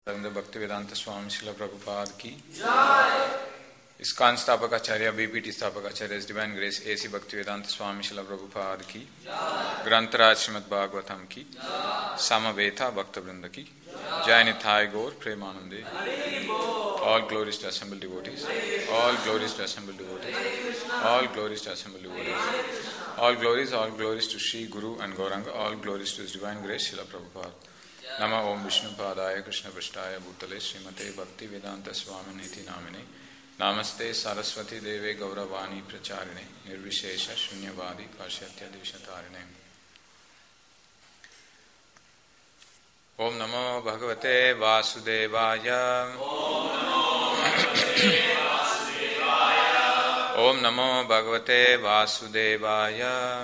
भक्तिवेदांत स्वामी श्रील प्रभुपाद की इस्कॉन स्थापक आचार्य बीपीटी स्थापक आचार्य divine grace AC Bhaktivedanta Swami Srila Prabhupada की ग्रंथराज श्रीमद् भागवतम की समवेता भक्त वृंद की जय निताय गौर प्रेमानंदे all glories to assembled devotees, all glories to assembled devotees, all glories to assembled devotees, all glories to Shri Guru and Gauranga, all glories to His Divine Grace, Srila Prabhupada. Nama Om Vishnu Padaya Krishna Prashtaya Bhutale Srimate Bhakti Vedanta Swaminiti Namine Namaste Saraswati Deve Gauravani Pracharine Nirvishesha Shunyavadi Pashyatya Divishatarinam. Om Namo Bhagavate Vasudevaya. Om Namo Bhagavate Vasudevaya.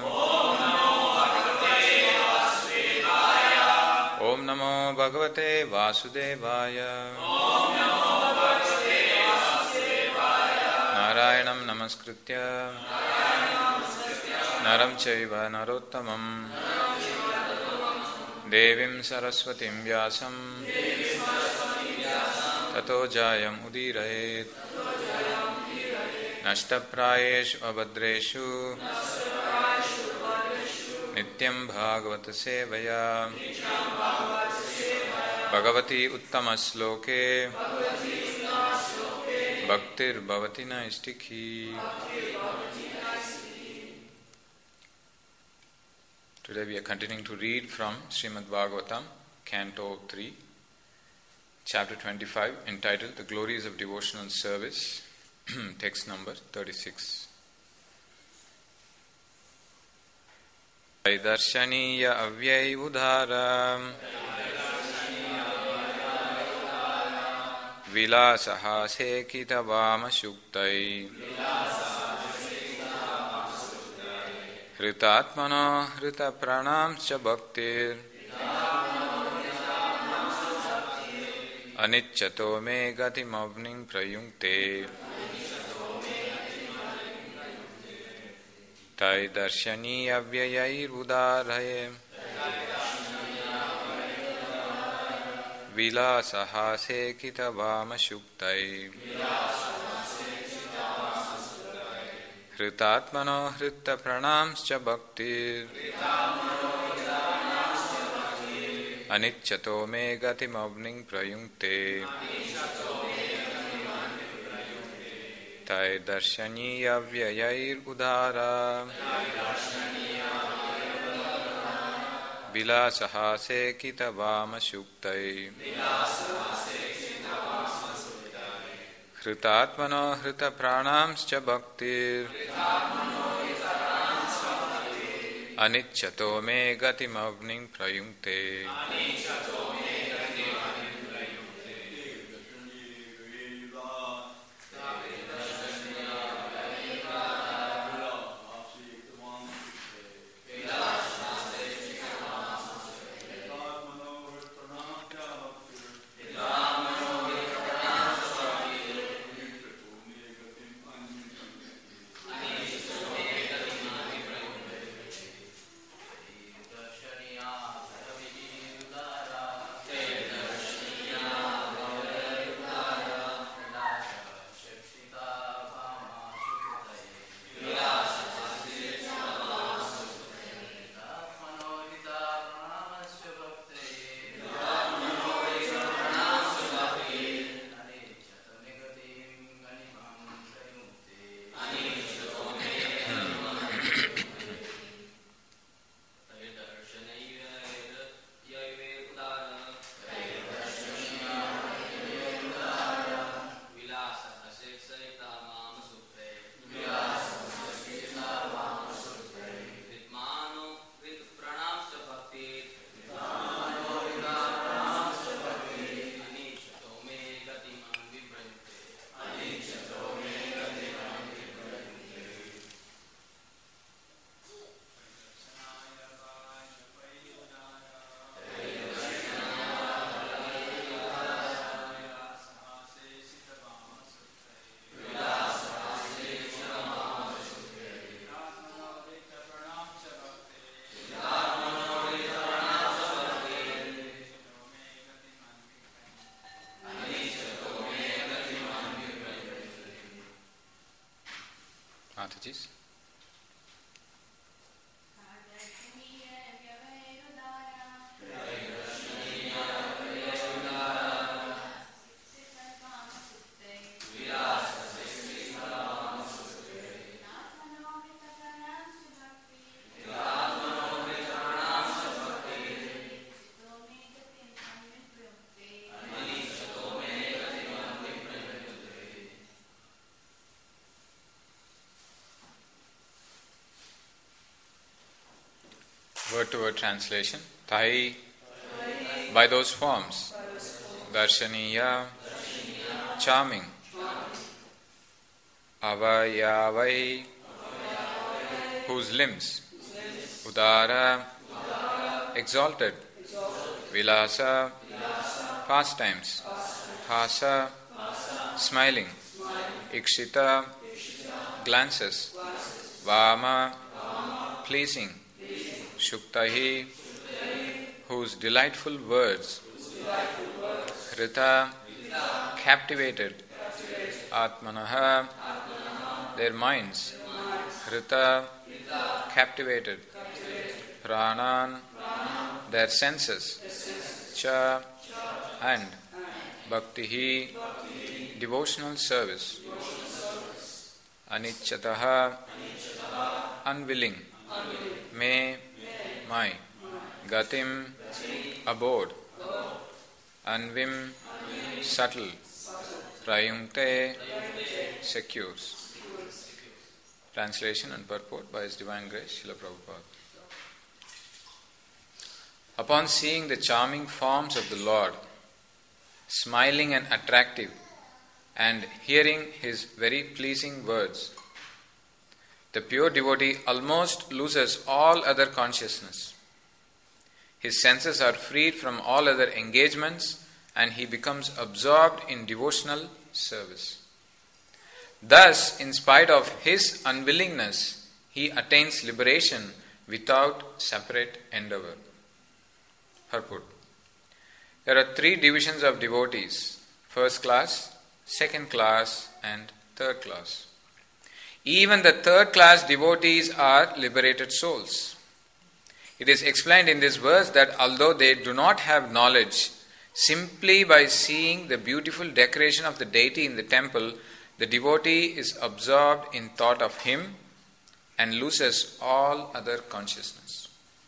Om Namo Bhagavate Vasudevaya. Narayanam Namaskritya Naram Chaiva Narottamam Devim Saraswatim Vyasam Tato Jayam Udirayet Nashtaprayeshu Abhadreshu Nityam Bhagavata Sevaya Bhagavati Uttamasloke Bhaktir Bhavati Naistikhi. Today we are continuing to read from Srimad Bhagavatam, Canto 3, Chapter 25, entitled The Glories of Devotional Service, text number 36. Darshaniya avyay udhara vilasaha sekita vama shuktai hritatmano hrita pranam cha bhaktir anicchato me gatim avning prayunkte tai darshani avyayir udaraye vilasaha sekita vama shuktai hritatmano hrita pranamscha bhaktir anicchato me gatim avning prayunkte tai darshani avyayir udara vilasaha sekita vama shuktai hritatmano hrita pranamscha bhaktir anicchato me gatim avning prayunkte. Mataji's. Word-to-word translation. Thai, by those forms. Darshaniya, charming. Avayavai, whose limbs. Udara, exalted. Vilasa, pastimes. Hasa, smiling. Ikshita, glances. Vama, pleasing. Shuktahi, whose delightful words. Hrita, captivated. Atmanaha, their minds. Hrita, captivated. Pranan, their senses. Cha, and Bhaktihi, devotional service. Anichataha, unwilling. Me, my. Gatim, abode. Anvim, subtle. Prayunkte, secures. Translation and purport by His Divine Grace, Srila Prabhupada. Upon seeing the charming forms of the Lord, smiling and attractive, and hearing His very pleasing words, the pure devotee almost loses all other consciousness. His senses are freed from all other engagements and he becomes absorbed in devotional service. Thus, in spite of his unwillingness, he attains liberation without separate endeavor. Purport. There are 3 divisions of devotees: first class, second class, and third class. Even the third class devotees are liberated souls. It is explained in this verse that although they do not have knowledge, simply by seeing the beautiful decoration of the deity in the temple, the devotee is absorbed in thought of him and loses all other consciousness.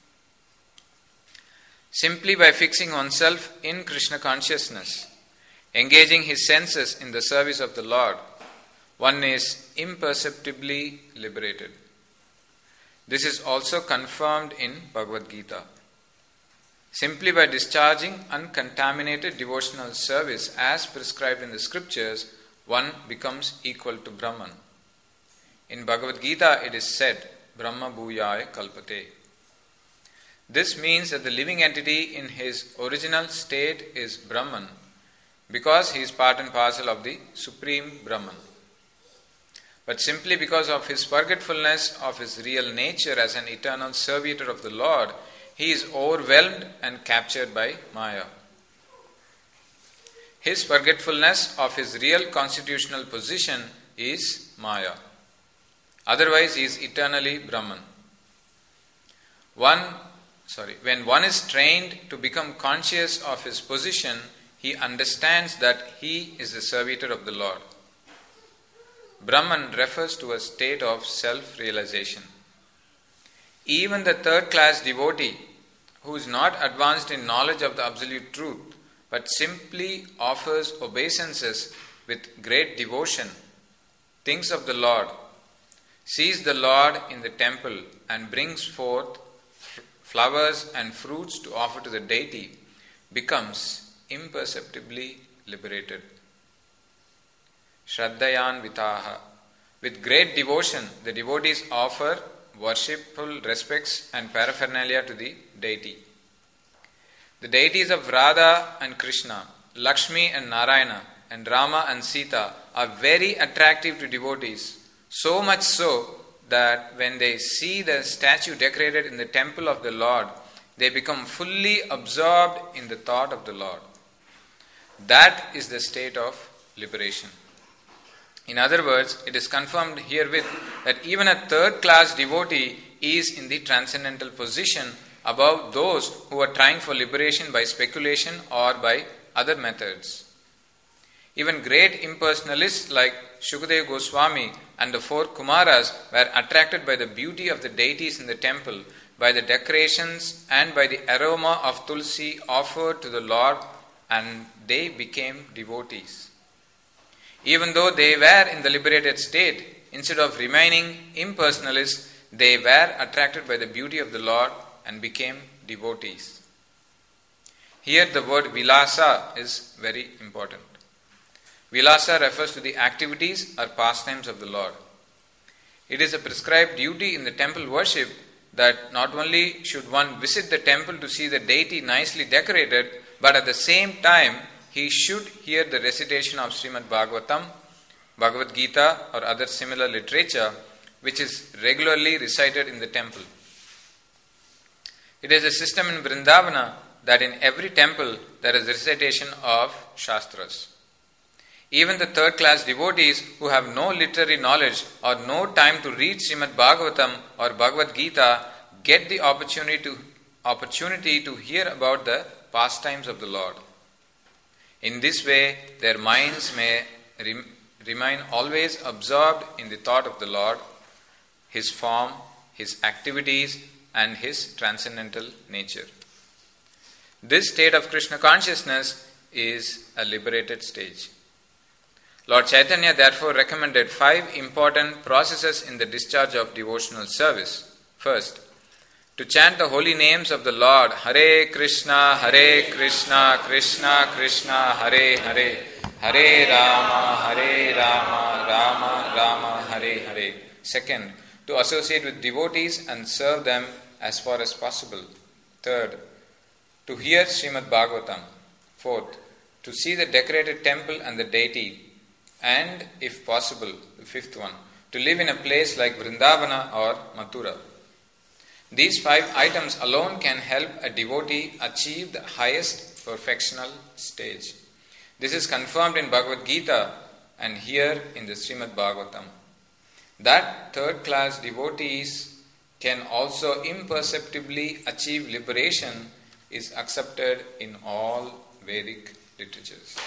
Simply by fixing oneself in Krishna consciousness, engaging his senses in the service of the Lord, one is imperceptibly liberated. This is also confirmed in Bhagavad Gita. Simply by discharging uncontaminated devotional service as prescribed in the scriptures, one becomes equal to Brahman. In Bhagavad Gita it is said, Brahma Bhuyaya Kalpate. This means that the living entity in his original state is Brahman because he is part and parcel of the Supreme Brahman. But simply because of his forgetfulness of his real nature as an eternal servitor of the Lord, he is overwhelmed and captured by Maya. His forgetfulness of his real constitutional position is Maya. Otherwise, he is eternally Brahman. When one is trained to become conscious of his position, he understands that he is the servitor of the Lord. Brahman refers to a state of self-realization. Even the third-class devotee, who is not advanced in knowledge of the absolute truth, but simply offers obeisances with great devotion, thinks of the Lord, sees the Lord in the temple and brings forth flowers and fruits to offer to the deity, becomes imperceptibly liberated. Shraddhayan Vitaha. With great devotion, the devotees offer worshipful respects and paraphernalia to the deity. The deities of Radha and Krishna, Lakshmi and Narayana, and Rama and Sita are very attractive to devotees, so much so that when they see the statue decorated in the temple of the Lord, they become fully absorbed in the thought of the Lord. That is the state of liberation. In other words, it is confirmed herewith that even a third-class devotee is in the transcendental position above those who are trying for liberation by speculation or by other methods. Even great impersonalists like Shukadeva Goswami and the four Kumaras were attracted by the beauty of the deities in the temple, by the decorations and by the aroma of tulsi offered to the Lord, and they became devotees. Even though they were in the liberated state, instead of remaining impersonalists, they were attracted by the beauty of the Lord and became devotees. Here the word vilasa is very important. Vilasa refers to the activities or pastimes of the Lord. It is a prescribed duty in the temple worship that not only should one visit the temple to see the deity nicely decorated, but at the same time he should hear the recitation of Srimad Bhagavatam, Bhagavad Gita or other similar literature which is regularly recited in the temple. It is a system in Vrindavana that in every temple there is recitation of Shastras. Even the third-class devotees who have no literary knowledge or no time to read Srimad Bhagavatam or Bhagavad Gita get the opportunity to hear about the pastimes of the Lord. In this way, their minds may remain always absorbed in the thought of the Lord, His form, His activities, and His transcendental nature. This state of Krishna consciousness is a liberated stage. Lord Chaitanya therefore recommended 5 important processes in the discharge of devotional service. First, to chant the holy names of the Lord, Hare Krishna, Krishna Krishna, Hare Hare, Hare Rama, Rama Rama, Hare Hare. Second, to associate with devotees and serve them as far as possible. Third, to hear Srimad Bhagavatam. Fourth, to see the decorated temple and the deity. And, if possible, the fifth one, to live in a place like Vrindavana or Mathura. These 5 items alone can help a devotee achieve the highest perfectional stage. This is confirmed in Bhagavad Gita and here in the Srimad Bhagavatam. That third-class devotees can also imperceptibly achieve liberation is accepted in all Vedic literatures.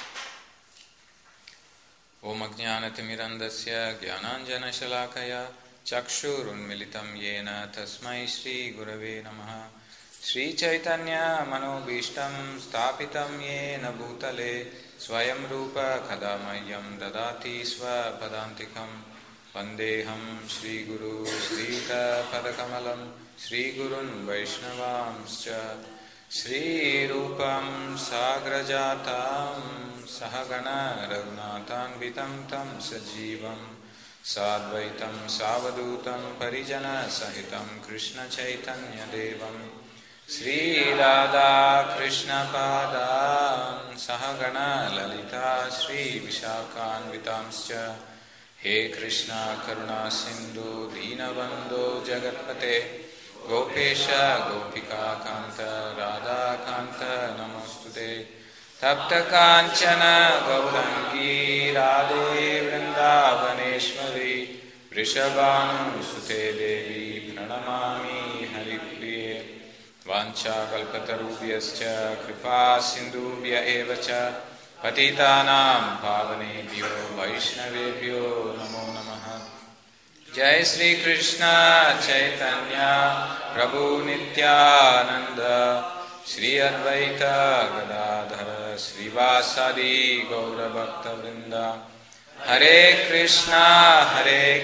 Om Ajnanatimirandasya Jnananjanashalakaya Chakshurunmilitam Yena Tasmai Shri Gurave Namaha Shri Chaitanya Manobhishtam Stapitam Yena Bhutale Swayam Rupa Khadamayam Dadati Swapadantikam Vandeham Shri Guru Srita Padakamalam Shri Gurun Vaishnavamscha Shri Rupam Sagrajatam Sahagana Raghunathan Vitam Tam Sajivam Sadvaitam Savadutam Parijana Sahitam Krishna Chaitanya Devam Sri Radha Krishna Padam Sahagana Lalita Sri Vishakhan Vitamscha He Krishna Karuna Sindhu Dinabandho Jagatpate Gopesha Gopika Kanta Radha Kanta Namostute Tapta Kanchana Gaurangi Radhe Vrindavaneshwari Vrishabhanu Sute Devi Pranamami Haripriye Vancha Kalpatarubhyascha Kripa Sindhubhya Evacha Patitanam Pavanebhyo Vaishnavebhyo Namo Namaha Jai Sri Krishna Chaitanya Prabhu Nityananda Shri Advaita Gadadhara Srivasadi Gaura Bhakta Vrinda Hare Krishna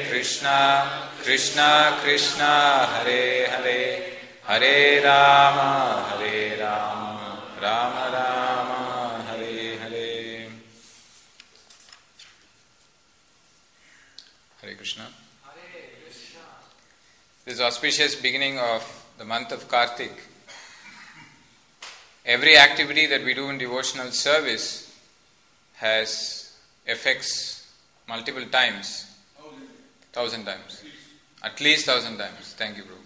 Krishna Krishna Hare Hare Hare Rama Rama Rama Hare Hare. Hare Krishna. This auspicious beginning of the month of Kartik. Every activity that we do in devotional service has effects multiple times. 1,000 times. At least 1,000 times. Thank you, Prabhu.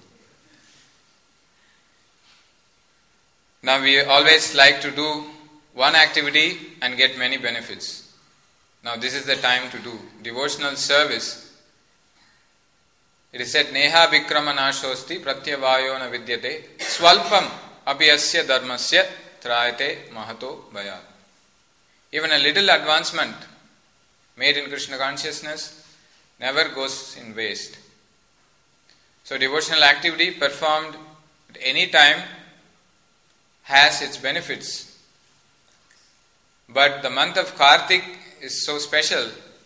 Now we always like to do one activity and get many benefits. Now this is the time to do devotional service. It is said, Neha Vikrama Nashosti Pratyavayo na Vidyate Swalpam Abhyasya Dharmasya Trayate Mahato Bhayat. Even a little advancement made in Krishna consciousness never goes in waste. So devotional activity performed at any time has its benefits. But the month of Kartik is so special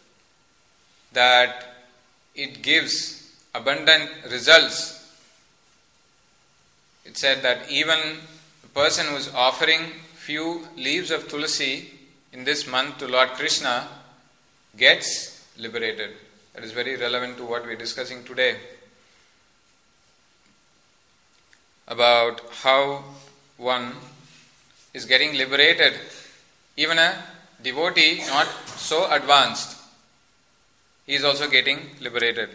that it gives abundant results. It said that even a person who is offering few leaves of tulsi in this month to Lord Krishna gets liberated. That is very relevant to what we are discussing today about how one is getting liberated. Even a devotee not so advanced, he is also getting liberated.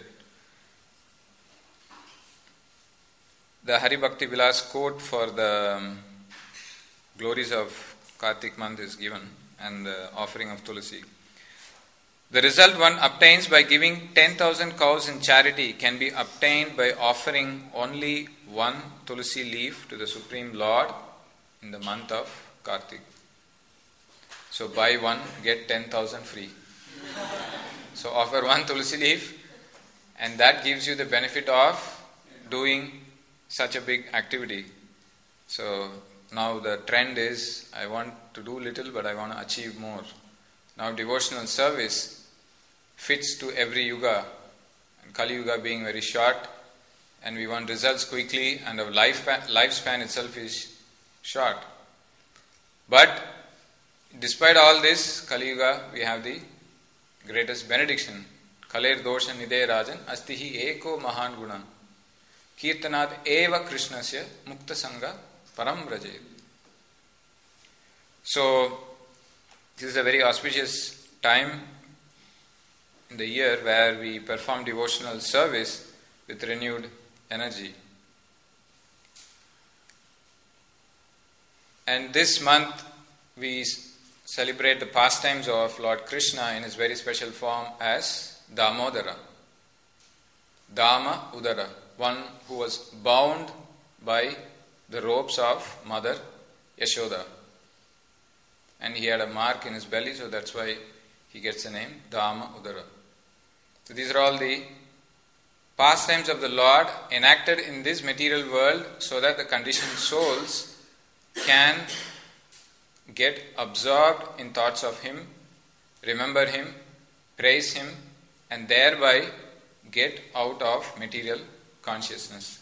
The Hari Bhakti Vilas quote for the glories of Kartik month is given, and the offering of tulsi. The result one obtains by giving 10,000 cows in charity can be obtained by offering only one tulsi leaf to the Supreme Lord in the month of Kartik. So buy one, get 10,000 free. So offer one tulsi leaf, and that gives you the benefit of doing such a big activity. So now the trend is, I want to do little but I want to achieve more. Now devotional service fits to every yuga, and Kali Yuga being very short, and we want results quickly, and our lifespan itself is short. But despite all this, Kali Yuga, we have the greatest benediction. Kaler dosha nide rajan astihi eko mahan guna kirtanad eva krishnasya mukta sangha param vrajed. So this is a very auspicious time in the year where we perform devotional service with renewed energy. And this month we celebrate the pastimes of Lord Krishna in his very special form as Damodara. Dama Udara, one who was bound by the ropes of Mother Yashoda. And he had a mark in his belly, so that's why he gets the name Dama Udara. So these are all the pastimes of the Lord enacted in this material world so that the conditioned souls can get absorbed in thoughts of Him, remember Him, praise Him, and thereby get out of material consciousness.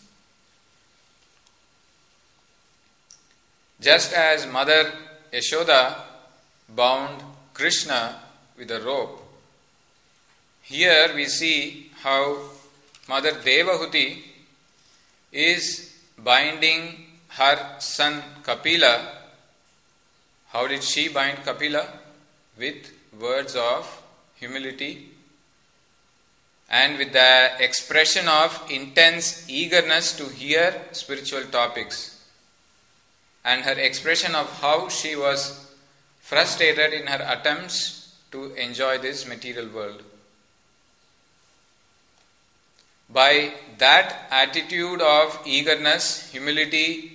Just as Mother Yashoda bound Krishna with a rope, here we see how Mother Devahuti is binding her son Kapila. How did she bind Kapila? With words of humility and with the expression of intense eagerness to hear spiritual topics, and her expression of how she was frustrated in her attempts to enjoy this material world. By that attitude of eagerness, humility,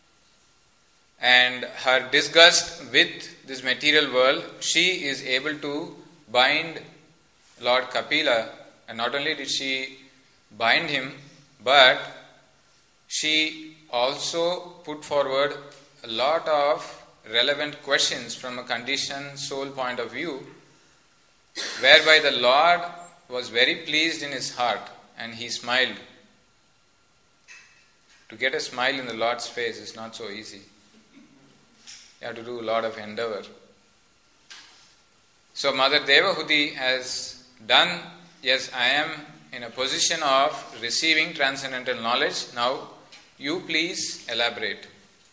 and her disgust with this material world, she is able to bind Lord Kapila. And not only did she bind him, but she also put forward a lot of relevant questions from a conditioned soul point of view, whereby the Lord was very pleased in his heart and he smiled. To get a smile in the Lord's face is not so easy. You have to do a lot of endeavor. So Mother Devahuti has done, yes, I am in a position of receiving transcendental knowledge. Now, you please elaborate.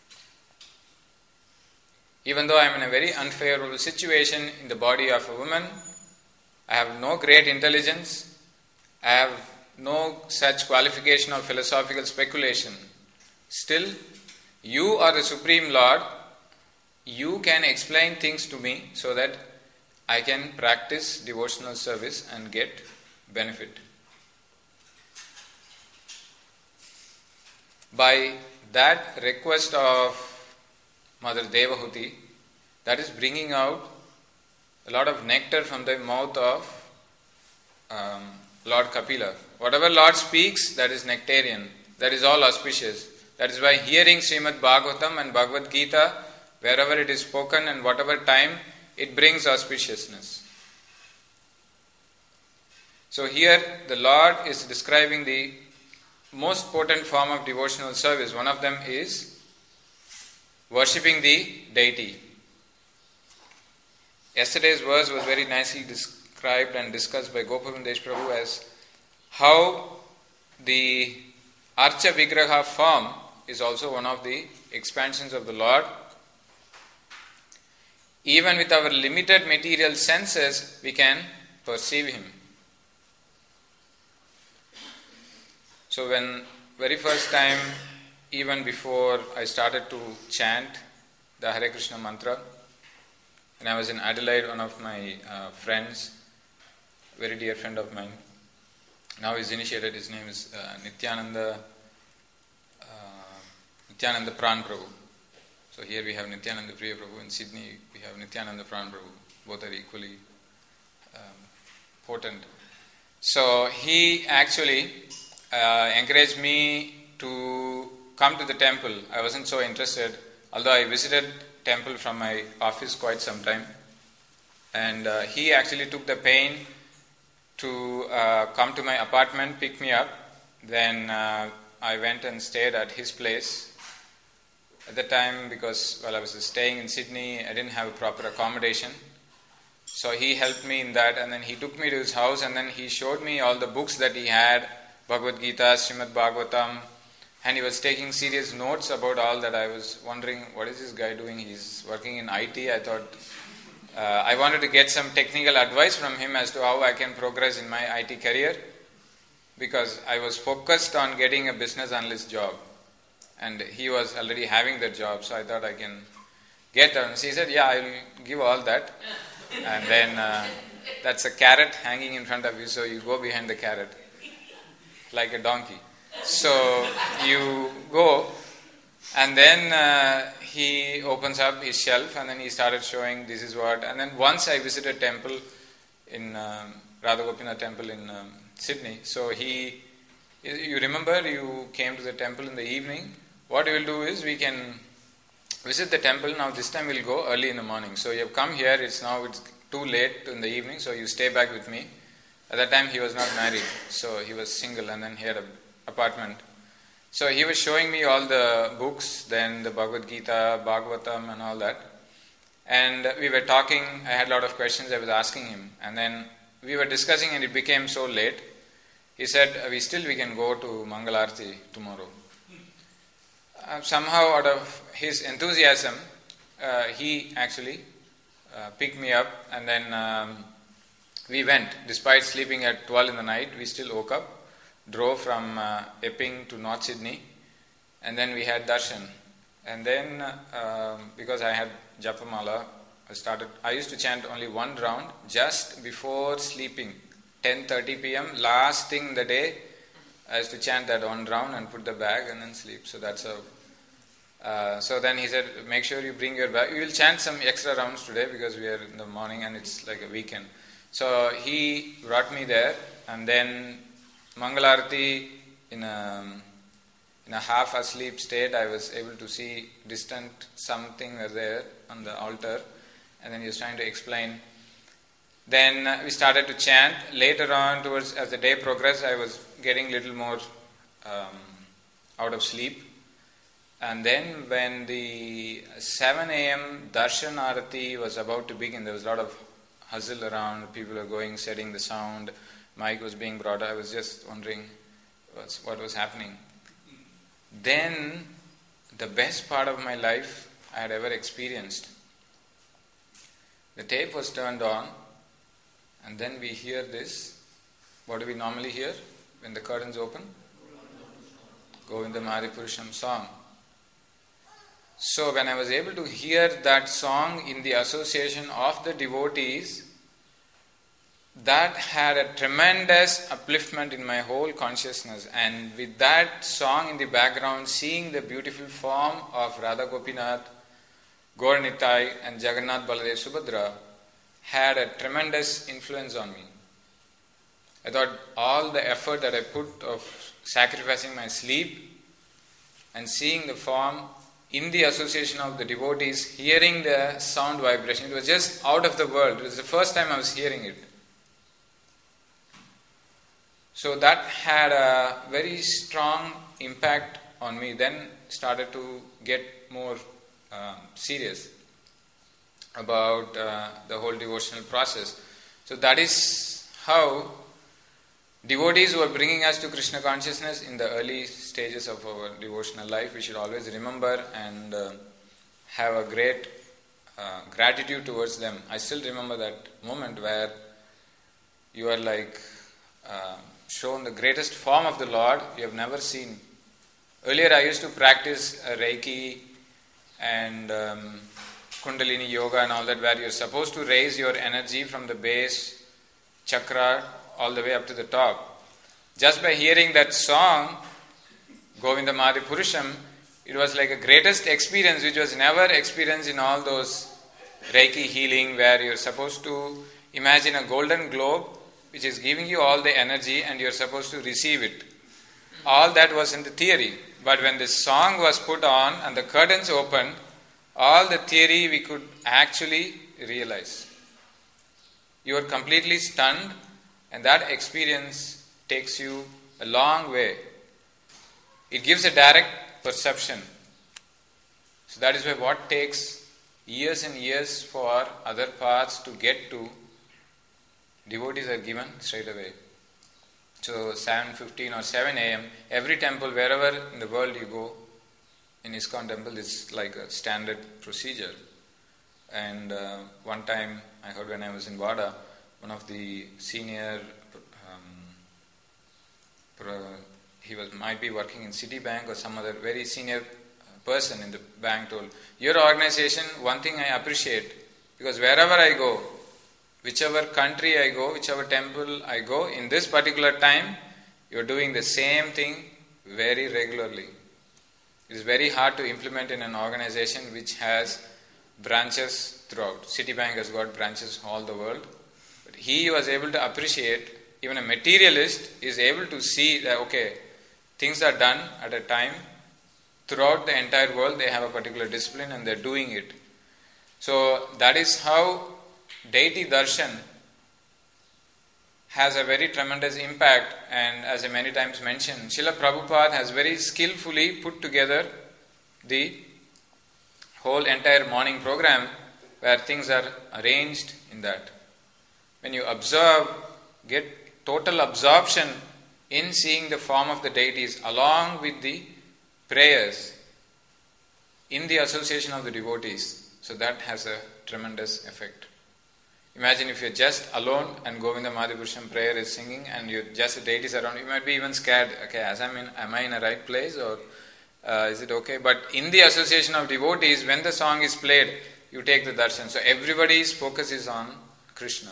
Even though I am in a very unfavorable situation in the body of a woman, I have no great intelligence, I have no such qualification of philosophical speculation. Still, you are the Supreme Lord. You can explain things to me so that I can practice devotional service and get benefit. By that request of Mother Devahuti, that is bringing out a lot of nectar from the mouth of Lord Kapila. Whatever Lord speaks, that is nectarian. That is all auspicious. That is why hearing Srimad Bhagavatam and Bhagavad Gita, wherever it is spoken and whatever time, it brings auspiciousness. So here the Lord is describing the most potent form of devotional service. One of them is worshipping the deity. Yesterday's verse was very nicely described and discussed by Gopavrindesh Prabhu as how the Archa Vigraha form is also one of the expansions of the Lord. Even with our limited material senses, we can perceive Him. So when very first time, even before I started to chant the Hare Krishna mantra, when I was in Adelaide, one of my friends, very dear friend of mine, now he's initiated, his name is Nityananda Pran Prabhu. So here we have Nityananda Priya Prabhu, in Sydney we have Nityananda Pran Prabhu, both are equally potent. So he actually encouraged me to come to the temple. I wasn't so interested, although I visited temple from my office quite some time, and he actually took the pain to come to my apartment, pick me up. Then I went and stayed at his place. At the time, because while I was staying in Sydney, I didn't have a proper accommodation. So he helped me in that, and then he took me to his house, and then he showed me all the books that he had, Bhagavad Gita, Srimad Bhagavatam, and he was taking serious notes about all that. I was wondering, what is this guy doing? He's working in IT. I thought, I wanted to get some technical advice from him as to how I can progress in my IT career, because I was focused on getting a business analyst job, and he was already having that job, so I thought I can get that. So he said, yeah, I will give all that, and then that's a carrot hanging in front of you, so you go behind the carrot like a donkey. So you go, and then he opens up his shelf, and then he started showing this is what. And then once I visited temple in Radha Gopinath temple in Sydney. So you remember you came to the temple in the evening. What we will do is we can visit the temple. Now this time we'll go early in the morning. So you have come here. It's too late in the evening. So you stay back with me. At that time he was not married, so he was single, and then he had an apartment. So he was showing me all the books, then the Bhagavad Gita, Bhagavatam and all that. And we were talking, I had a lot of questions I was asking him. And then we were discussing, and it became so late. He said, we can go to Mangalarti tomorrow. Somehow out of his enthusiasm, he actually picked me up, and then we went. Despite sleeping at 12 in the night, we still woke up, drove from Epping to North Sydney, and then we had darshan. And then, because I had Japamala, I used to chant only one round just before sleeping, 10:30 p.m. Last thing in the day, I used to chant that one round and put the bag and then sleep. So that's how. So then he said, make sure you bring your bag. We will chant some extra rounds today because we are in the morning and it's like a weekend. So he brought me there, and then Mangalarti in a half asleep state, I was able to see distant something there on the altar, and then he was trying to explain. Then we started to chant. Later on, as the day progressed, I was getting a little more out of sleep. And then when the 7 a.m. Darshan Arati was about to begin, there was a lot of hustle around, people were going, setting the sound, mic was being brought. I was just wondering what was happening. Then, the best part of my life I had ever experienced. The tape was turned on, and then we hear this. What do we normally hear when the curtains open? Govinda Mari Purusham song. So when I was able to hear that song in the association of the devotees, that had a tremendous upliftment in my whole consciousness. And with that song in the background, seeing the beautiful form of Radha Gopinath, Gaur Nitai and Jagannath Baladev Subhadra had a tremendous influence on me. I thought all the effort that I put of sacrificing my sleep and seeing the form in the association of the devotees, hearing the sound vibration, it was just out of the world. It was the first time I was hearing it. So that had a very strong impact on me. Then started to get more serious about the whole devotional process. So that is how devotees who are bringing us to Krishna consciousness in the early stages of our devotional life, we should always remember and have a great gratitude towards them. I still remember that moment where you are like shown the greatest form of the Lord you have never seen. Earlier I used to practice Reiki and Kundalini Yoga and all that, where you're supposed to raise your energy from the base chakra all the way up to the top. Just by hearing that song, Govindam Adi Purusham, it was like a greatest experience which was never experienced in all those Reiki healing, where you're supposed to imagine a golden globe which is giving you all the energy and you're supposed to receive it. All that was in the theory. But when this song was put on and the curtains opened, all the theory we could actually realize. You are completely stunned, and that experience takes you a long way. It gives a direct perception. So that is why what takes years and years for other paths to get to, devotees are given straight away. So 7:15 or 7 a.m., every temple, wherever in the world you go, in ISKCON temple, it's like a standard procedure. And one time I heard when I was in Vada, one of the senior, he might be working in Citibank or some other very senior person in the bank, told, your organization, one thing I appreciate, because wherever I go, whichever country I go, whichever temple I go, in this particular time, you're doing the same thing very regularly. It is very hard to implement in an organization which has branches throughout. Citibank has got branches all the world. But he was able to appreciate, even a materialist is able to see that, okay, things are done at a time. Throughout the entire world, they have a particular discipline and they're doing it. So that is how deity darshan has a very tremendous impact, and as I many times mentioned, Srila Prabhupada has very skillfully put together the whole entire morning program where things are arranged in that. When you observe, get total absorption in seeing the form of the deities along with the prayers in the association of the devotees. So that has a tremendous effect. Imagine if you're just alone and Govindam Adi Purusham prayer is singing and you're just the deities around, you might be even scared. Okay, am I in a right place, or is it okay? But in the association of devotees, when the song is played, you take the darshan. So everybody's focus is on Krishna.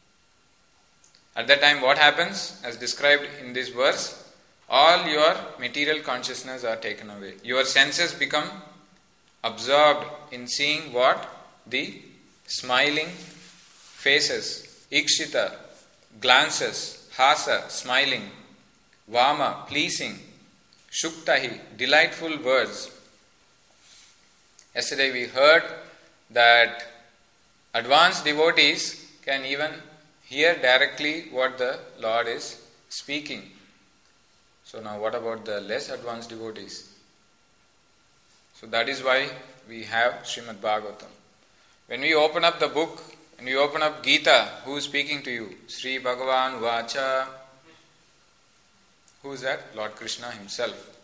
At that time, what happens? As described in this verse, all your material consciousness are taken away. Your senses become absorbed in seeing what? The smiling faces, ikshita, glances, hasa, smiling, vama, pleasing, shuktahi, delightful words. Yesterday we heard that advanced devotees can even hear directly what the Lord is speaking. So now what about the less advanced devotees? So that is why we have Srimad Bhagavatam. When we open up the book, and you open up Gita, who is speaking to you? Sri Bhagavan Vacha. Who is that? Lord Krishna himself.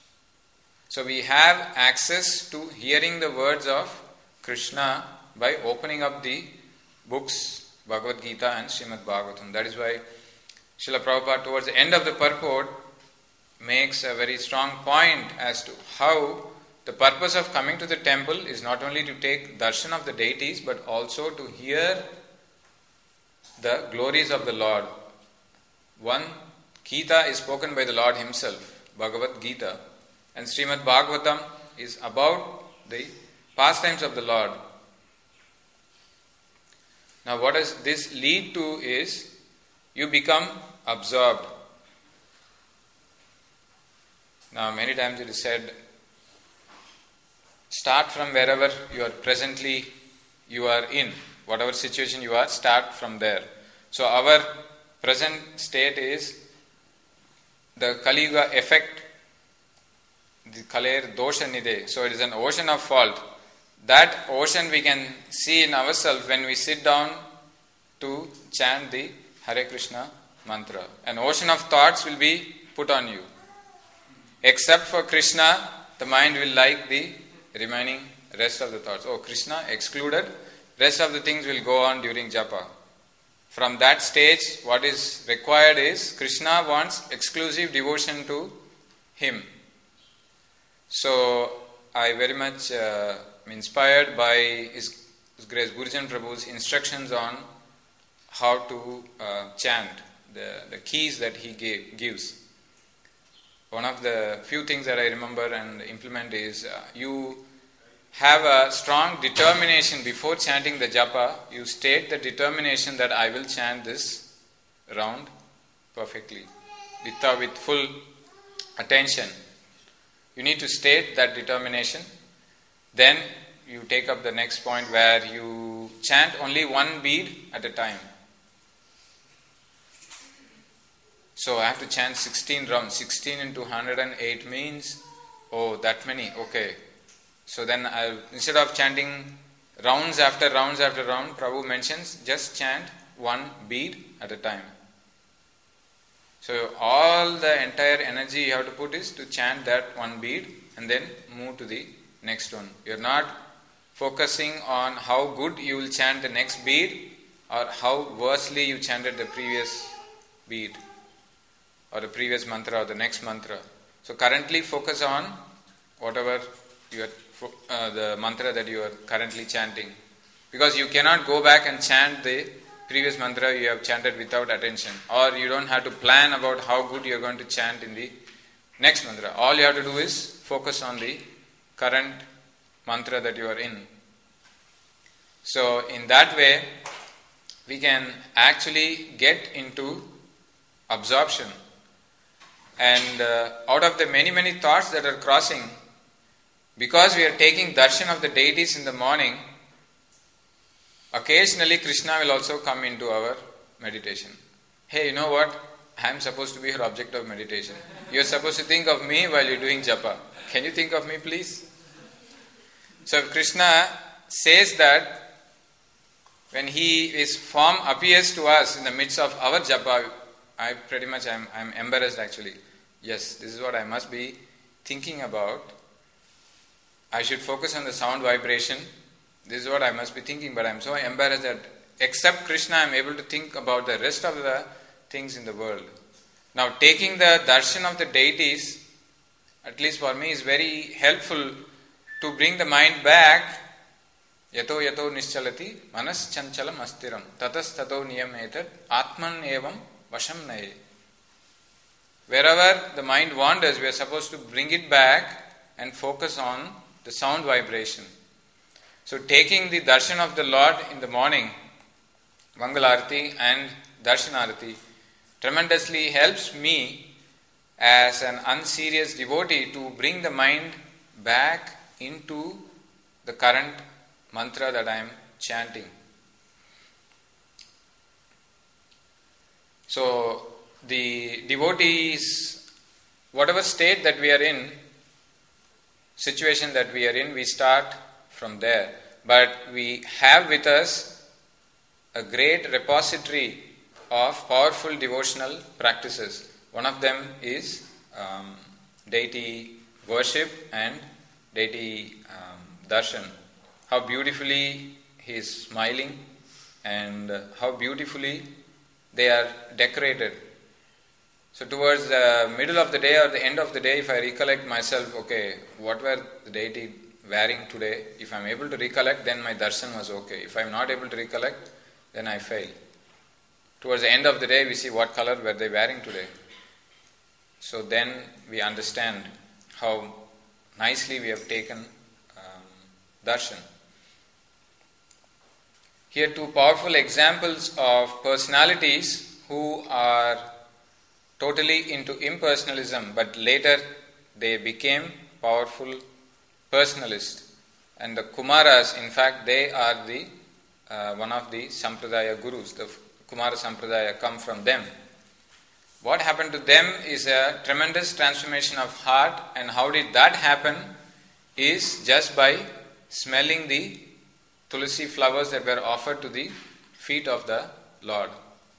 So we have access to hearing the words of Krishna by opening up the books, Bhagavad Gita and Srimad Bhagavatam. That is why Srila Prabhupada towards the end of the purport makes a very strong point as to how the purpose of coming to the temple is not only to take darshan of the deities, but also to hear the the glories of the Lord. One Gita is spoken by the Lord Himself, Bhagavad Gita, and Srimad Bhagavatam is about the pastimes of the Lord. Now what does this lead to is, you become absorbed. Now many times it is said, start from wherever you are in, whatever situation you are, start from there. So our present state is the Kali Yuga effect, the Kaler Dosha Nide. So it is an ocean of fault. That ocean we can see in ourselves when we sit down to chant the Hare Krishna mantra. An ocean of thoughts will be put on you. Except for Krishna, the mind will like the remaining rest of the thoughts. Oh, Krishna excluded, rest of the things will go on during japa. From that stage, what is required is, Krishna wants exclusive devotion to Him. So, I very much am inspired by His Grace Gurujan Prabhu's instructions on how to chant, the keys that he gives. One of the few things that I remember and implement is, you have a strong determination before chanting the japa. You state the determination that I will chant this round perfectly, with full attention. You need to state that determination. Then you take up the next point where you chant only one bead at a time. So I have to chant 16 rounds. 16 into 108 means, oh, that many, okay. So then instead of chanting rounds after rounds after round, Prabhu mentions just chant one bead at a time. So all the entire energy you have to put is to chant that one bead and then move to the next one. You are not focusing on how good you will chant the next bead or how worsely you chanted the previous bead or the previous mantra or the next mantra. So currently focus on whatever the mantra that you are currently chanting. Because you cannot go back and chant the previous mantra you have chanted without attention. Or you don't have to plan about how good you are going to chant in the next mantra. All you have to do is focus on the current mantra that you are in. So in that way, we can actually get into absorption. And out of the many thoughts that are crossing, because we are taking darshan of the deities in the morning, occasionally Krishna will also come into our meditation. Hey, you know what? I am supposed to be your object of meditation. You are supposed to think of me while you are doing japa. Can you think of me, please? So if Krishna says that, when his form appears to us in the midst of our japa, I'm embarrassed actually. Yes, this is what I must be thinking about. I should focus on the sound vibration. This is what I must be thinking, but I am so embarrassed that except Krishna I am able to think about the rest of the things in the world. Now taking the darshan of the deities, at least for me, is very helpful to bring the mind back. Yato nischalati manas chanchalam astiram tatas tato niyametat atman evam vasham naye. Wherever the mind wanders, we are supposed to bring it back and focus on the sound vibration. So taking the darshan of the Lord in the morning, Mangalarati and Darshanarati, tremendously helps me as an unserious devotee to bring the mind back into the current mantra that I am chanting. So the devotees, whatever state that we are in, situation that we are in, we start from there. But we have with us a great repository of powerful devotional practices. One of them is deity worship and deity darshan. How beautifully he is smiling and how beautifully they are decorated. So towards the middle of the day or the end of the day, if I recollect myself, okay, what were the deity wearing today? If I am able to recollect, then my darshan was okay. If I am not able to recollect, then I fail. Towards the end of the day, we see what color were they wearing today. So then we understand how nicely we have taken darshan. Here two powerful examples of personalities who are totally into impersonalism, but later they became powerful personalists. And the Kumaras, in fact, they are the one of the Sampradaya gurus. The Kumara Sampradaya come from them. What happened to them is a tremendous transformation of heart, and how did that happen is just by smelling the tulsi flowers that were offered to the feet of the Lord.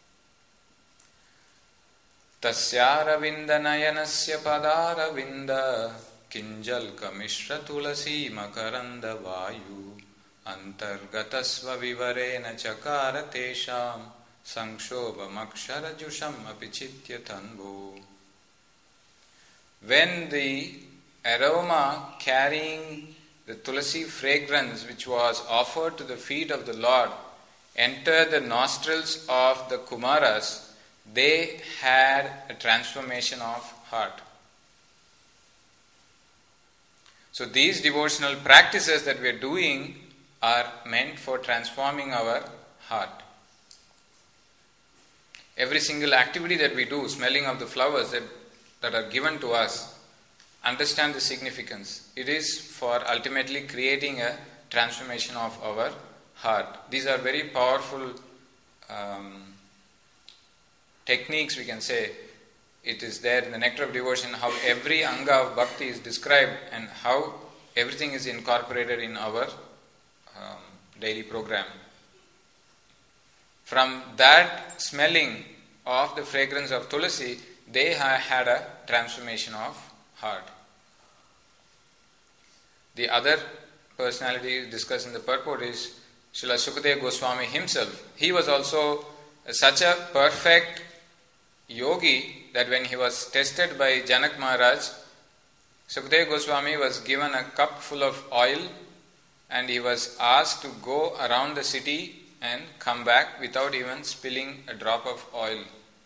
Tasyaravinda nayanasya padaravinda kinjalka mishra tulasi makaranda vayu antargatasva vivarena chakara tesham Sankshobhamakshara jusham apichitya tanvo. When the aroma carrying the tulasi fragrance which was offered to the feet of the Lord entered the nostrils of the Kumaras, they had a transformation of heart. So these devotional practices that we are doing are meant for transforming our heart. Every single activity that we do, smelling of the flowers that are given to us, understand the significance. It is for ultimately creating a transformation of our heart. These are very powerful techniques, we can say. It is there in the Nectar of Devotion, how every anga of bhakti is described and how everything is incorporated in our daily program. From that smelling of the fragrance of tulsi, they had a transformation of heart. The other personality discussed in the purport is Srila Sukadeva Goswami himself. He was also such a perfect yogi that when he was tested by Janak Maharaj, Sukadeva Goswami was given a cup full of oil and he was asked to go around the city and come back without even spilling a drop of oil.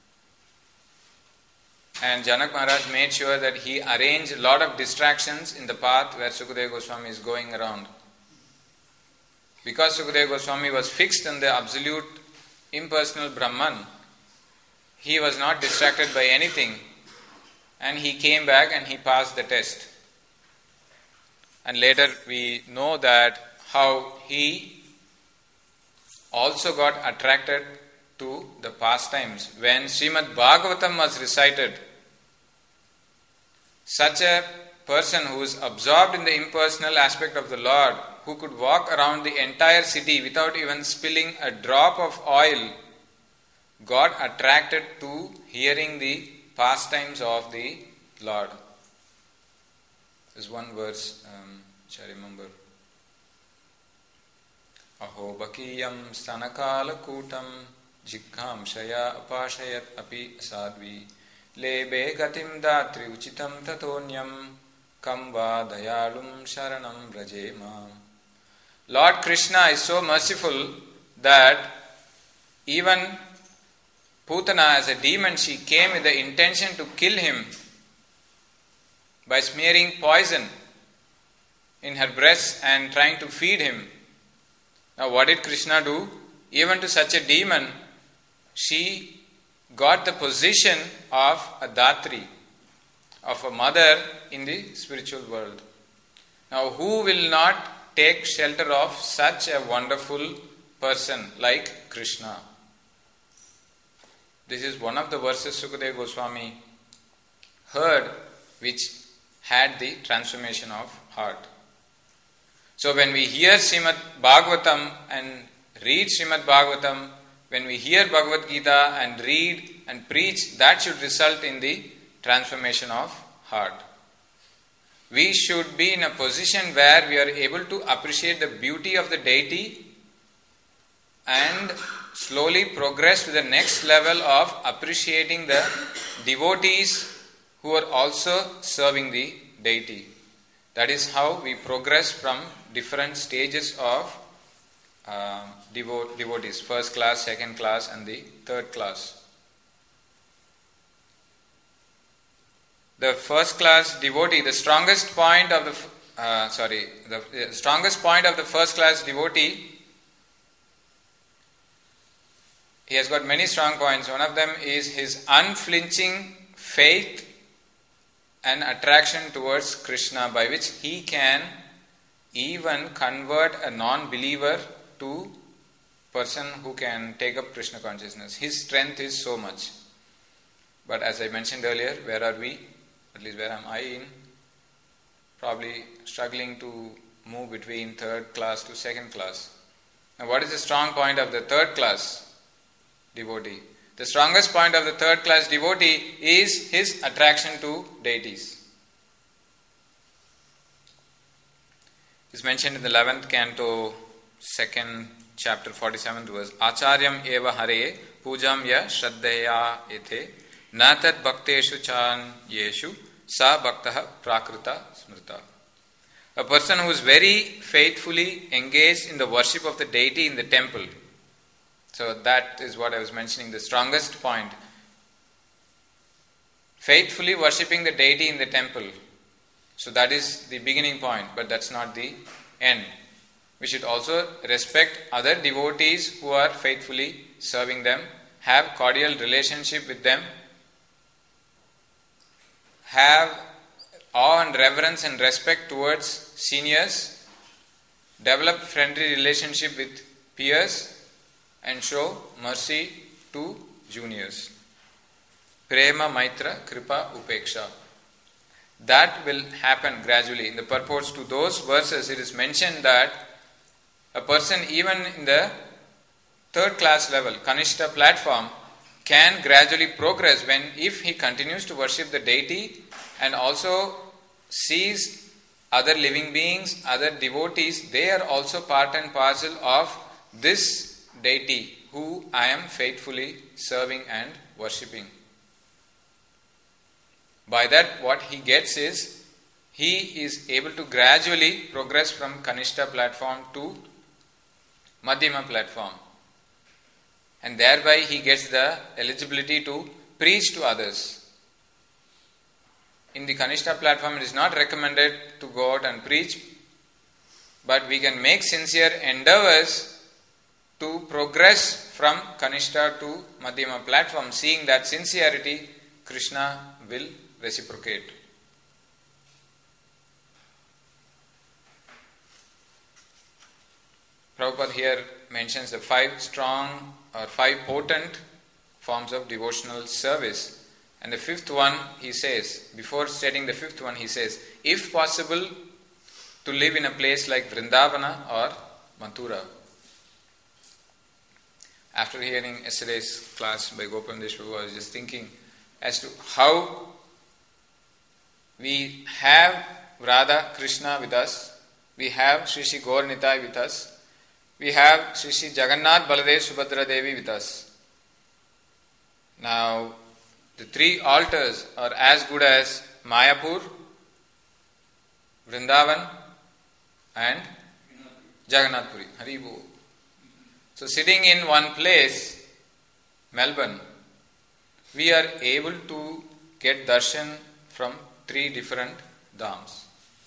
And Janak Maharaj made sure that he arranged a lot of distractions in the path where Sukadeva Goswami is going around. Because Sukadeva Goswami was fixed on the absolute impersonal Brahman, he was not distracted by anything, and he came back and he passed the test. And later we know that how he also got attracted to the pastimes. When Srimad Bhagavatam was recited, such a person who is absorbed in the impersonal aspect of the Lord, who could walk around the entire city without even spilling a drop of oil, got attracted to hearing the pastimes of the Lord. There's one verse which I remember. Aho bakiyam stanakala kutam jikham shaya apashayat api sadvi lebe gatim datri uchitam tatonyam kamba dayalum sharanam brajema. Lord Krishna is so merciful that even Putana, as a demon, she came with the intention to kill him by smearing poison in her breast and trying to feed him. Now what did Krishna do? Even to such a demon, she got the position of a Datri, of a mother in the spiritual world. Now who will not take shelter of such a wonderful person like Krishna? This is one of the verses Sukadeva Goswami heard which had the transformation of heart. So when we hear Srimad Bhagavatam and read Srimad Bhagavatam, when we hear Bhagavad Gita and read and preach, that should result in the transformation of heart. We should be in a position where we are able to appreciate the beauty of the deity and slowly progress to the next level of appreciating the devotees who are also serving the deity. That is how we progress from different stages of devotees, first class, second class, and the third class. The first class devotee, the strongest point of the strongest point of the first class devotee, he has got many strong points. One of them is his unflinching faith and attraction towards Krishna, by which he can even convert a non-believer to person who can take up Krishna consciousness. His strength is so much. But as I mentioned earlier, where are we? At least where am I in? Probably struggling to move between third class to second class. Now what is the strong point of the third class devotee? The strongest point of the third class devotee is his attraction to deities. It's mentioned in the 11th canto, 2nd chapter, 47th verse. Acharyam eva hare pujam ya shraddhaya ethe natat bhakteshu chan yeshu sa bhaktaha prakrita smrita. A person who is very faithfully engaged in the worship of the deity in the temple. So that is what I was mentioning, the strongest point. Faithfully worshipping the deity in the temple. So that is the beginning point, but that's not the end. We should also respect other devotees who are faithfully serving them, have cordial relationship with them, have awe and reverence and respect towards seniors, develop friendly relationship with peers, and show mercy to juniors. Prema, Maitra, Kripa, Upeksha. That will happen gradually. In the purports to those verses, it is mentioned that a person even in the third class level, Kanishta platform, can gradually progress if he continues to worship the deity and also sees other living beings, other devotees. They are also part and parcel of this deity who I am faithfully serving and worshipping. By that, what he gets is, he is able to gradually progress from Kanishta platform to Madhyama platform. And thereby he gets the eligibility to preach to others. In the Kanishta platform, it is not recommended to go out and preach, but we can make sincere endeavors to progress from Kanishta to Madhyama platform. Seeing that sincerity, Krishna will reciprocate. Prabhupada here mentions the 5 strong or 5 potent forms of devotional service. And the 5th one, he says, before stating the 5th one, he says, if possible, to live in a place like Vrindavana or Mathura. After hearing yesterday's class by Gopalandesh Prabhu, I was just thinking as to how we have Radha Krishna with us, we have Shri Shri Gaur Nitai with us, we have Shri Shri Jagannath Baladev Subhadra Devi with us. Now, the 3 altars are as good as Mayapur, Vrindavan and Jagannath Puri. Haribo. So sitting in one place, Melbourne, we are able to get darshan from 3 different dhams.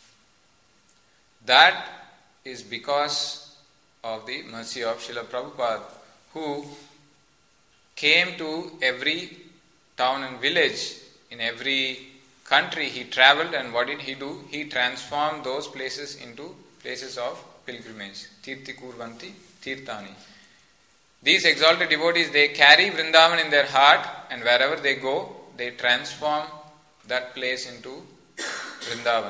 That is because of the mercy of Srila Prabhupada, who came to every town and village, in every country he travelled, and what did he do? He transformed those places into places of pilgrimage. Tirthi Kurvanti Tirthani. These exalted devotees, they carry Vrindavan in their heart, and wherever they go, they transform that place into Vrindavan.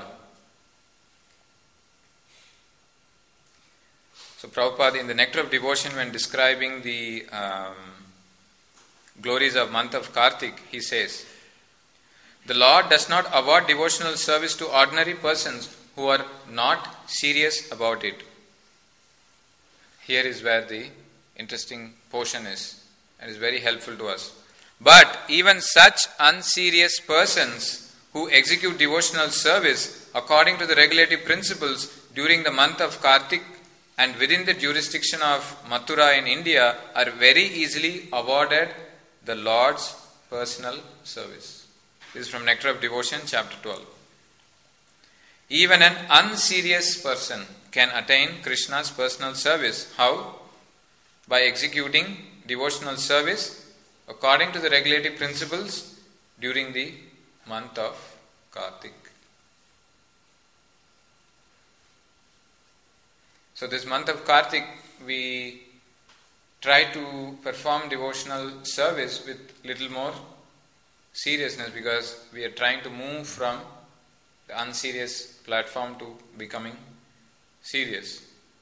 So Prabhupada, in the Nectar of Devotion, when describing the glories of month of Kartik, he says, the Lord does not award devotional service to ordinary persons who are not serious about it. Here is where the interesting portion is, and is very helpful to us. But even such unserious persons who execute devotional service according to the regulative principles during the month of Kartik and within the jurisdiction of Mathura in India are very easily awarded the Lord's personal service. This is from Nectar of Devotion, chapter 12. Even an unserious person can attain Krishna's personal service. How? By executing devotional service according to the regulative principles during the month of Kartik. So this month of Kartik, we try to perform devotional service with little more seriousness, because we are trying to move from the unserious platform to becoming serious.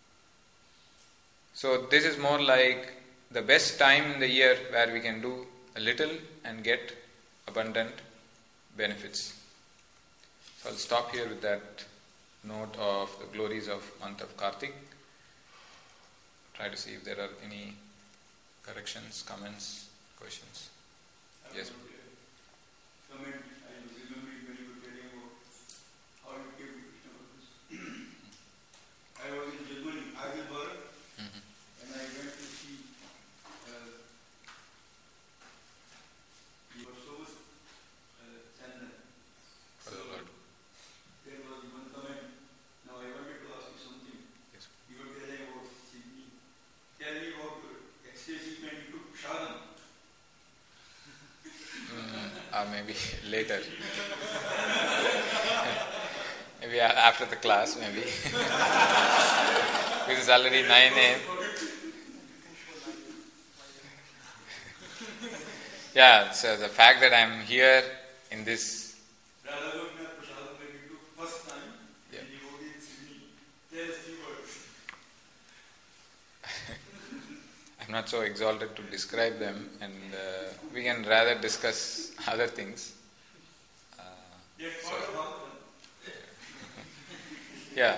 So this is more like the best time in the year where we can do a little and get abundant benefits. So I'll stop here with that note of the glories of month of Kartik. Try to see if there are any corrections, comments, questions. Yes. Comment. I was remembering when you were telling about how you came to Krishna consciousness. I was in Germany, Heidelberg, and I went to see you were so much Chandan. So there was one comment. Now I wanted to ask you something. Yes. You were telling about Sydney. Tell me about ecstasy when you took Shadam. Maybe later. Maybe after the class, maybe. Because it's already 9 a.m. Yeah, so the fact that I'm here in this. Yeah. I'm not so exalted to describe them, and we can rather discuss other things. Yeah.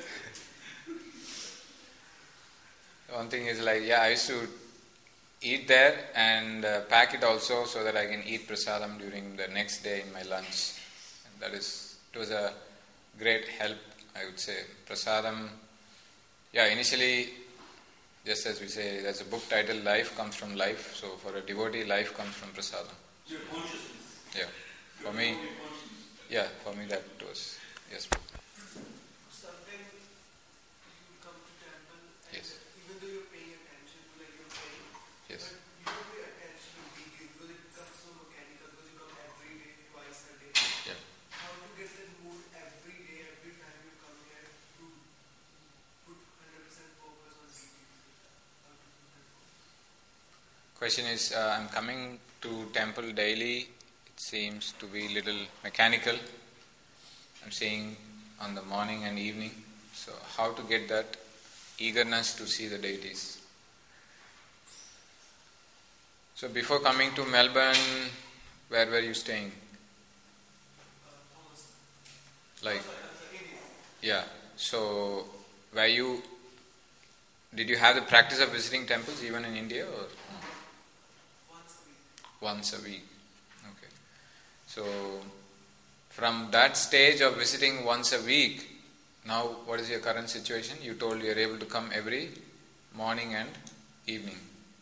One thing is like, I used to eat there and pack it also so that I can eat prasadam during the next day in my lunch. And it was a great help, I would say. Prasadam, initially, just as we say, there's a book titled Life Comes from Life. So for a devotee, life comes from prasadam. Your consciousness. Yeah. For me that was, yes. Sometimes you come to temple and Yes. even though you're paying attention to like you're praying, Yes. but you don't pay attention immediately because it becomes so mechanical because you come every day, twice a day. Yeah. How to get that mood every day, every time you come here to put 100% focus on DT? How to do that? Question is, I'm coming to temple daily. It seems to be little mechanical. I'm seeing on the morning and evening. So how to get that eagerness to see the deities? So before coming to Melbourne, where were you staying? Like, yeah. So did you have the practice of visiting temples even in India, or? Once a week. Okay. So from that stage of visiting once a week, now what is your current situation? You told you are able to come every morning and evening.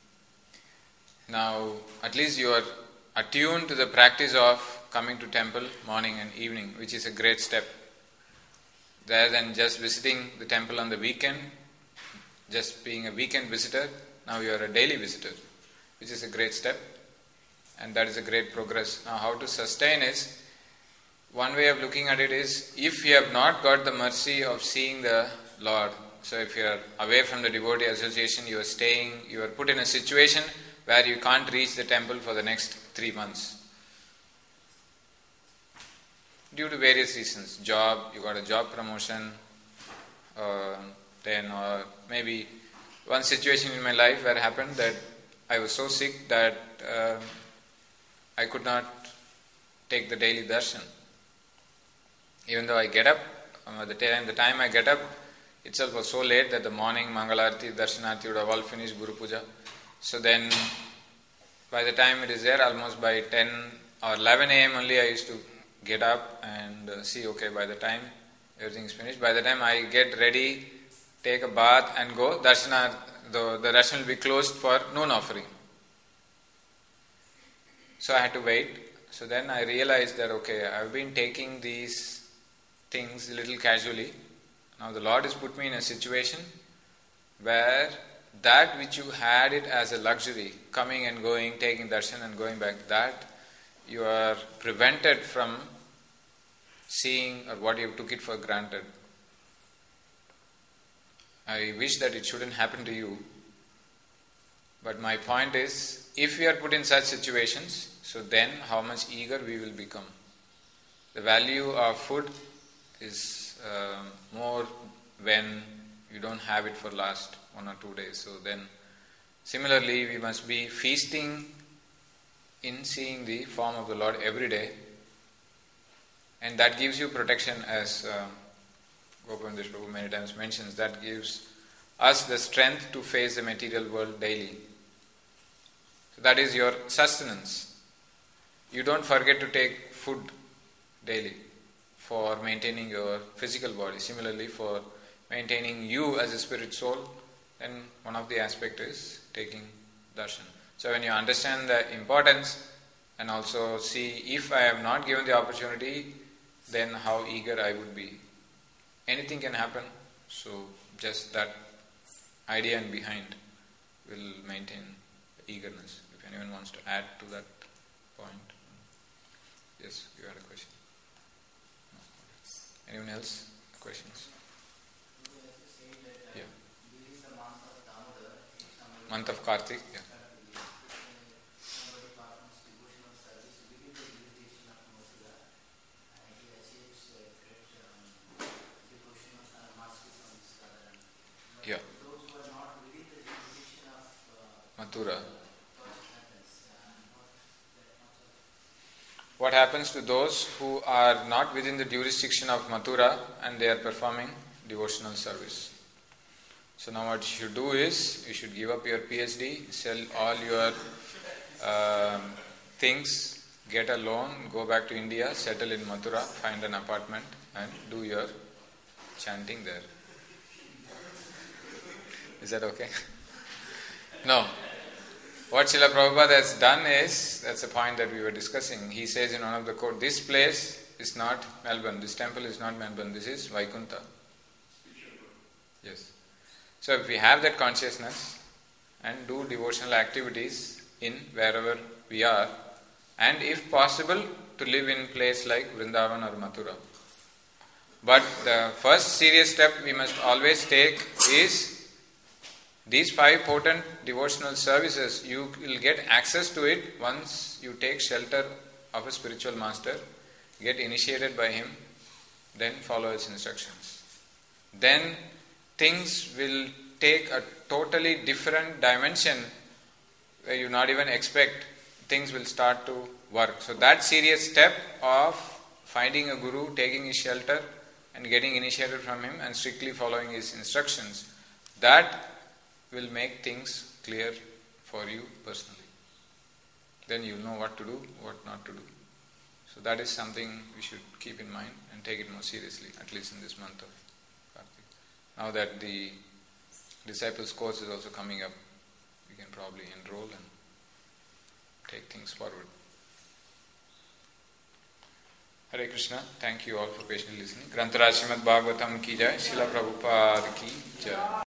Now at least you are attuned to the practice of coming to temple morning and evening, which is a great step. Rather than just visiting the temple on the weekend, just being a weekend visitor, now you are a daily visitor, which is a great step. And that is a great progress. Now how to sustain is, one way of looking at it is, if you have not got the mercy of seeing the Lord, so if you are away from the devotee association, you are put in a situation where you can't reach the temple for the next 3 months. Due to various reasons, job, you got a job promotion, or maybe one situation in my life where it happened that I was so sick that I could not take the daily darshan. Even though I get up, the time I get up itself was so late that the morning Mangalarti, Darshanarti would have all finished Guru Puja. So then by the time it is there, almost by 10 or 11 a.m. only I used to get up and see, okay, by the time everything is finished, by the time I get ready take a bath and go, darshana, the darshan will be closed for noon offering. So I had to wait. So then I realized that, okay, I've been taking these things a little casually. Now the Lord has put me in a situation where that which you had it as a luxury, coming and going, taking darshan and going back, that you are prevented from seeing, or what you took it for granted. I wish that it shouldn't happen to you. But my point is, if we are put in such situations, so then how much eager we will become. The value of food is more when you don't have it for last 1 or 2 days. So then, similarly, we must be feasting in seeing the form of the Lord every day, and that gives you protection, as Gopavandesh Prabhu many times mentions, that gives us the strength to face the material world daily. So that is your sustenance. You don't forget to take food daily for maintaining your physical body. Similarly, for maintaining you as a spirit soul, then one of the aspects is taking darshan. So when you understand the importance and also see, if I have not given the opportunity, then how eager I would be. Anything can happen, so just that idea and behind will maintain eagerness. If anyone wants to add to that point. Yes, you had a question. No. Anyone else? Questions? Yeah. Month of Kartik, yeah. Yeah. Mathura. What happens to those who are not within the jurisdiction of Mathura and they are performing devotional service? So now what you should do is, you should give up your PhD, sell all your things, get a loan, go back to India, settle in Mathura, find an apartment and do your chanting there. Is that okay? No. What Srila Prabhupada has done is, that's a point that we were discussing. He says in one of the quotes, this place is not Melbourne, this temple is not Melbourne, this is Vaikuntha. Yes. So if we have that consciousness and do devotional activities in wherever we are, and if possible to live in place like Vrindavan or Mathura. But the first serious step we must always take is these 5 potent devotional services. You will get access to it once you take shelter of a spiritual master, get initiated by him, then follow his instructions. Then things will take a totally different dimension where you not even expect. Things will start to work. So that serious step of finding a guru, taking his shelter and getting initiated from him and strictly following his instructions, that will make things clear for you personally. Then you'll know what to do, what not to do. So that is something we should keep in mind and take it more seriously, at least in this month of Kartik. Now that the disciples course is also coming up, we can probably enroll and take things forward. Hare Krishna. Thank you all for patiently listening. Grantaraj Srimad Bhagavatam ki jai. Srila Prabhupada ki jai.